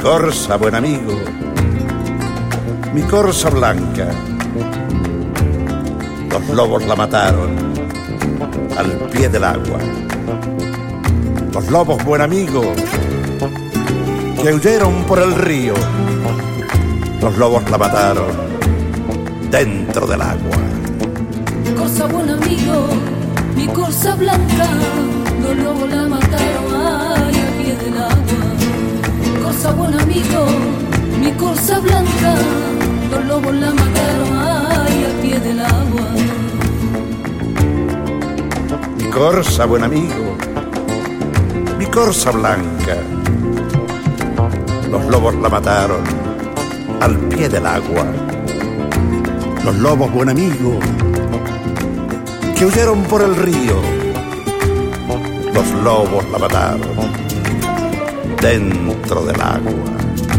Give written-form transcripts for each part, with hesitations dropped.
corsa, buen amigo, mi corsa blanca. Los lobos la mataron al pie del agua. Los lobos, buen amigo, que huyeron por el río. Los lobos la mataron dentro del agua. Corsa, buen amigo, mi corsa blanca, los lobos la mataron ahí al pie del agua. Corsa, buen amigo, mi corsa blanca, los lobos la mataron ahí al pie del agua. Mi corsa, buen amigo, mi corsa blanca, los lobos la mataron al pie del agua. Los lobos, buen amigo, que huyeron por el río. Los lobos la mataron dentro del agua.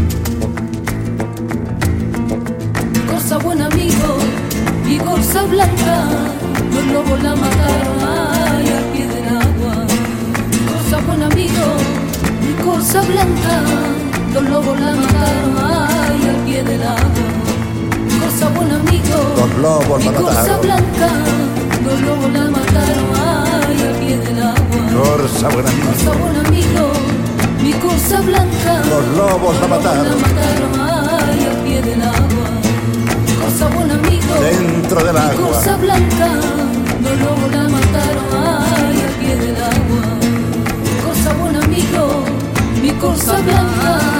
Corsa, buen amigo, mi corsa blanca, los lobos la mataron ahí al pie del agua. Corsa, buen amigo, mi corsa blanca, los lobos la mataron ahí al pie del agua. Corsa, buen amigo, los lobos mi la corsa mataron. blanca, los lobos la mataron ahí al pie del agua. Corsa, buen amigo, Corsa, buen amigo, mi corsa blanca, los lobos la mataron ahí al pie del agua. Corsa, buen amigo, dentro del mi agua. corsa blanca, los lobos la mataron ahí al pie del agua. Corsa, buen amigo, mi corsa blanca.